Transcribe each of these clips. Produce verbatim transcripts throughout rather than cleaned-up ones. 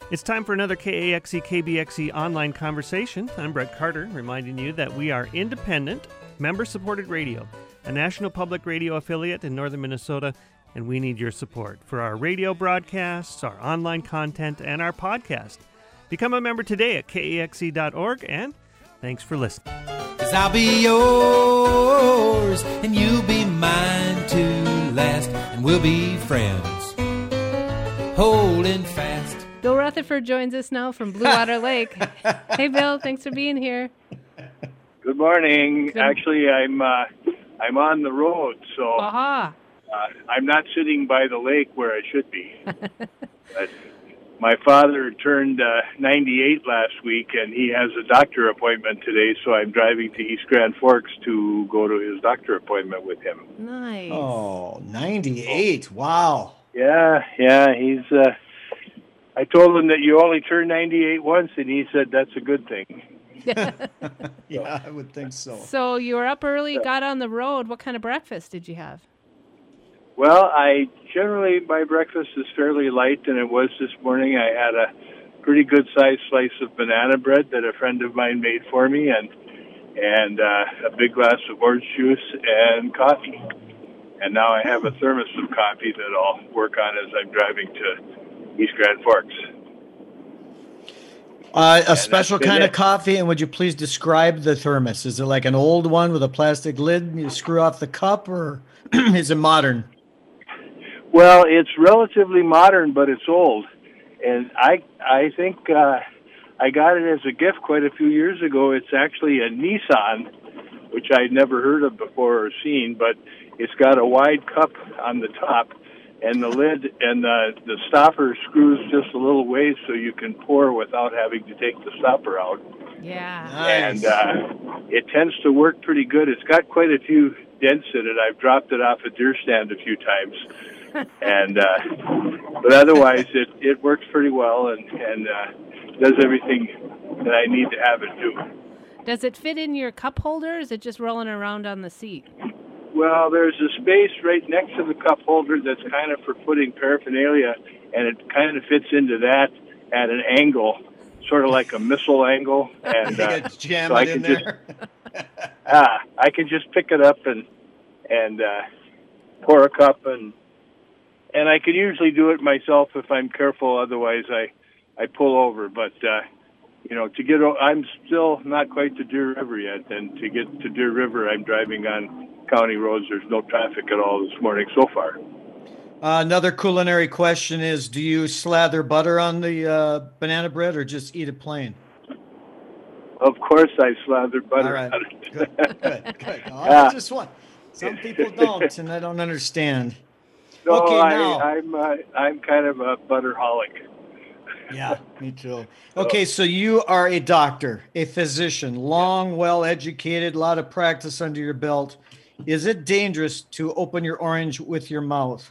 It's time for another K A X E K B X E online conversation. I'm Brett Carter, reminding you that we are independent, member-supported radio, a national public radio affiliate in northern Minnesota, and we need your support for our radio broadcasts, our online content, and our podcast. Become a member today at K A X E dot org, and thanks for listening. 'Cause I'll be yours, and you'll be mine to last, and we'll be friends, holding fast. Bill Rutherford joins us now from Blue Water Lake. Hey, Bill, thanks for being here. Good morning. Good. Actually, I'm uh, I'm on the road, so Aha. uh, I'm not sitting by the lake where I should be. But my father turned uh, ninety-eight last week, and he has a doctor appointment today, so I'm driving to East Grand Forks to go to his doctor appointment with him. Nice. Oh, ninety-eight. Wow. Yeah, yeah, he's... Uh, I told him that you only turn ninety-eight once, and he said that's a good thing. Yeah, I would think so. So you were up early, got on the road. What kind of breakfast did you have? Well, I generally, my breakfast is fairly light, and it was this morning. I had a pretty good-sized slice of banana bread that a friend of mine made for me, and and uh, a big glass of orange juice and coffee. And now I have a thermos of coffee that I'll work on as I'm driving to East Grand Forks. Uh, a And special that's been kind of it. coffee, and would you please describe the thermos? Is it like an old one with a plastic lid and you screw off the cup, or is it modern? Well, it's relatively modern, but it's old. And I I think uh, I got it as a gift quite a few years ago. It's actually a Nissan, which I'd never heard of before or seen, but it's got a wide cup on the top, and the lid and the, the stopper screws just a little ways so you can pour without having to take the stopper out. Yeah. Nice. And uh, it tends to work pretty good. It's got quite a few dents in it. I've dropped it off a deer stand a few times. and uh, But otherwise, it, it works pretty well and, and uh, does everything that I need to have it do. Does it fit in your cup holder, or is it just rolling around on the seat? Well, there's a space right next to the cup holder that's kind of for putting paraphernalia, and it kind of fits into that at an angle, sort of like a missile angle. And You uh, could jam so I it in can just there. ah, I can just pick it up and and uh, pour a cup, and and I can usually do it myself if I'm careful. Otherwise, I I pull over. But uh, you know, to get o- I'm still not quite to Deer River yet, and to get to Deer River, I'm driving on county roads. There's no traffic at all this morning so far. Uh, another culinary question is, do you slather butter on the uh, banana bread or just eat it plain? Of course, I slather butter All right. on it. Good, good, good. Oh, I Yeah. just want. Some people don't, and I don't understand. No, Okay, I, now. I'm uh, I'm kind of a butterholic. Yeah, me too. Okay, so you are a doctor, a physician, long, well-educated, a lot of practice under your belt. Is it dangerous to open your orange with your mouth?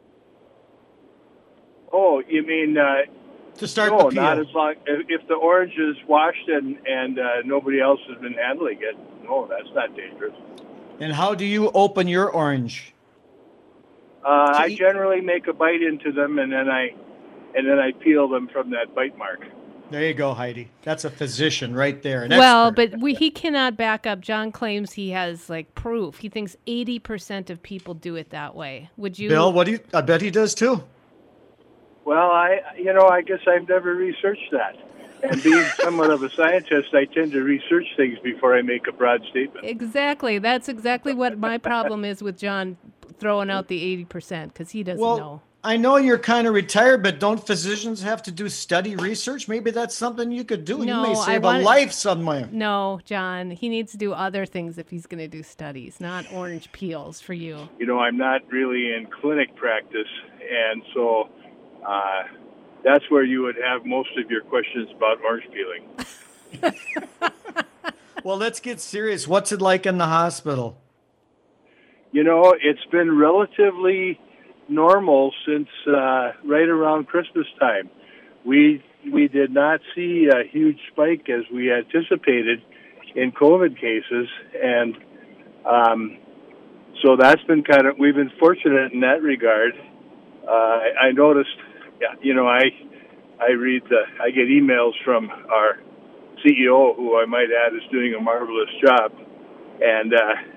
Oh, you mean uh, To start no? the peel? Not as long if, if the orange is washed and and uh, nobody else has been handling it. No, that's not dangerous. And how do you open your orange? Uh, To I eat- generally make a bite into them, and then I and then I peel them from that bite mark. There you go, Heidi. That's a physician right there. An Well, expert. but we, he cannot back up. John claims he has like proof. He thinks eighty percent of people do it that way. Would you? Bill, what do you? I bet he does too. Well, I you know I guess I've never researched that. And being somewhat of a scientist, I tend to research things before I make a broad statement. Exactly. That's exactly what my problem is with John throwing out the eighty percent because he doesn't Well, know. I know you're kind of retired, but don't physicians have to do study research? Maybe that's something you could do. you No, may I save want- a life somewhere. No, John, he needs to do other things if he's going to do studies, not orange peels for you. You know, I'm not really in clinic practice, and so uh, that's where you would have most of your questions about orange peeling. Well, let's get serious. What's it like in the hospital? You know, it's been relatively normal since uh, right around Christmas time. We we did not see a huge spike as we anticipated in COVID cases, and um, so that's been kind of, we've been fortunate in that regard. Uh, I, I noticed, yeah, you know, I I read the, I get emails from our C E O, who I might add is doing a marvelous job, and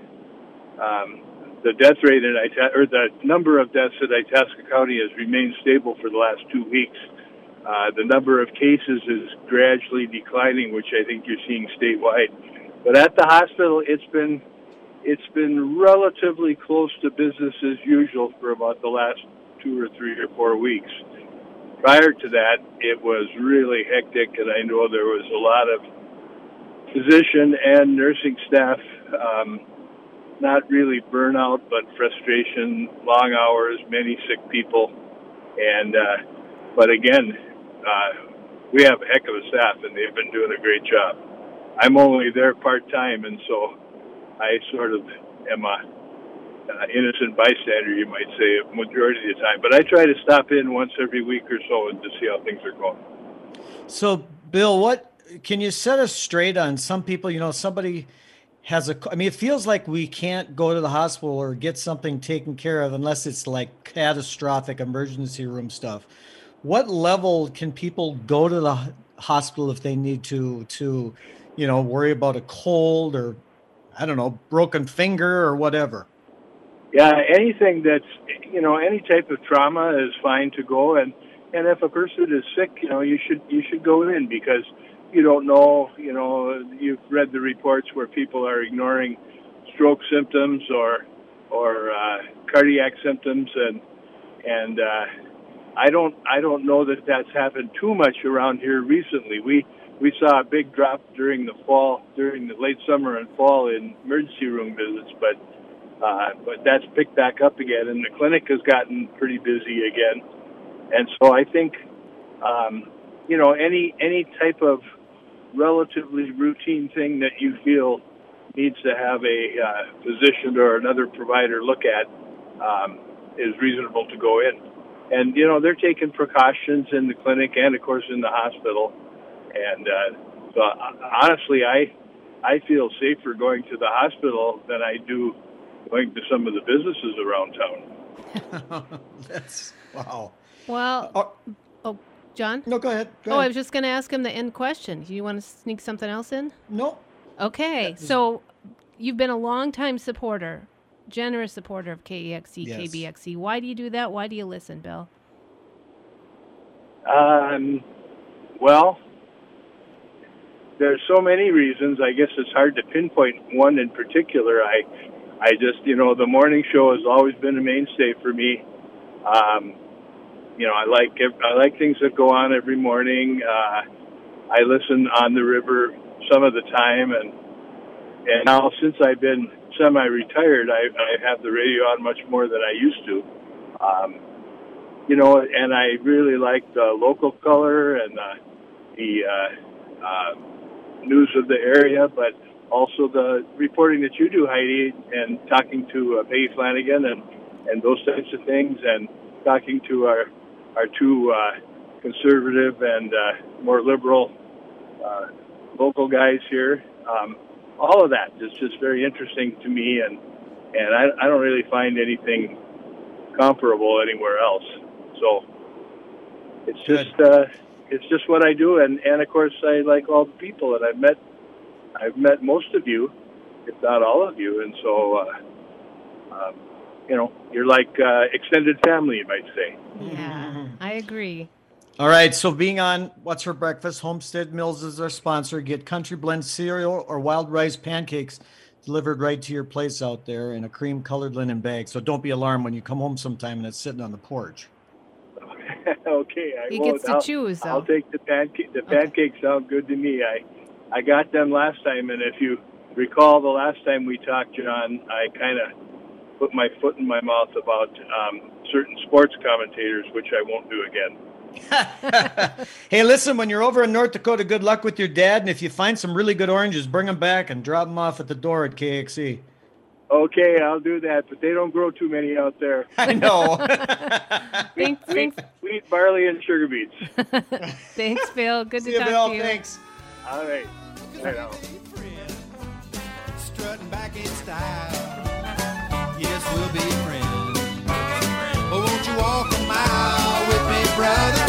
uh, um, the death rate in Itasca, or the number of deaths at Itasca County has remained stable for the last two weeks. Uh, the number of cases is gradually declining, which I think you're seeing statewide. But at the hospital, it's been it's been relatively close to business as usual for about the last two or three or four weeks. Prior to that, it was really hectic, and I know there was a lot of physician and nursing staff, um, not really burnout, but frustration, long hours, many sick people. And uh, but again, uh, we have a heck of a staff, and they've been doing a great job. I'm only there part-time, and so I sort of am a uh, innocent bystander, you might say, a majority of the time. But I try to stop in once every week or so and to see how things are going. So, Bill, what can you set us straight on some people? You know, somebody has a, I mean, it feels like we can't go to the hospital or get something taken care of unless it's like catastrophic emergency room stuff. What level can people go to the hospital if they need to, to, you know, worry about a cold or, I don't know, broken finger or whatever? Yeah, anything that's, you know, any type of trauma is fine to go. And, and if a person is sick, you know, you should you should go in, because you don't know, you know, you've read the reports where people are ignoring stroke symptoms or or uh, cardiac symptoms, and and uh, I don't I don't know that that's happened too much around here recently. We we saw a big drop during the fall, during the late summer and fall in emergency room visits, but uh, but that's picked back up again, and the clinic has gotten pretty busy again. And so I think, um, you know, any any type of relatively routine thing that you feel needs to have a uh, physician or another provider look at um, is reasonable to go in. And, you know, they're taking precautions in the clinic and, of course, in the hospital. And uh, so, honestly, I I feel safer going to the hospital than I do going to some of the businesses around town. That's, wow. Well, Oh, oh, John? no, go ahead. Go Oh, I ahead. was just going to ask him the end question. Do you want to sneak something else in? No. Okay, so you've been a longtime supporter, generous supporter of K E X E, Yes. K B X E. Why do you do that? Why do you listen, Bill? Um, well, there's so many reasons. I guess it's hard to pinpoint one in particular. I, I just, you know, the morning show has always been a mainstay for me. Um, you know, I like I like things that go on every morning. Uh, I listen on the river some of the time, and and now since I've been semi-retired, I, I have the radio on much more than I used to. Um, you know, and I really like the local color and uh, the uh, uh, news of the area, but also the reporting that you do, Heidi, and talking to uh, Peggy Flanagan and, and those types of things, and talking to our our two uh, conservative and uh, more liberal uh, local guys here. Um, all of that is just very interesting to me, and and I, I don't really find anything comparable anywhere else. So it's just uh, it's just what I do, and, and of course I like all the people, and I've met I've met most of you, if not all of you, and so uh, um, you know, you're like uh, extended family, you might say. Yeah, I agree. All right, so being on What's for Breakfast, Homestead Mills is our sponsor. Get Country Blend cereal or wild rice pancakes delivered right to your place out there in a cream-colored linen bag. So don't be alarmed when you come home sometime and it's sitting on the porch. Okay, I He won't. gets to I'll, choose, though. I'll take the pancake. The pancakes sound good to me. I I got them last time, and if you recall the last time we talked, John, I kind of put my foot in my mouth about um, certain sports commentators, which I won't do again. Hey, listen, when you're over in North Dakota, good luck with your dad. And if you find some really good oranges, bring them back and drop them off at the door at K X E. Okay, I'll do that, but they don't grow too many out there. I know. Thanks, Wheat, thanks, wheat, barley, and sugar beets. thanks, Bill. Good See to you, talk Bill. to you. Thanks. All right. Right on. Strutting back in style. Yes, we'll be friends. But won't you walk a mile with me, brother?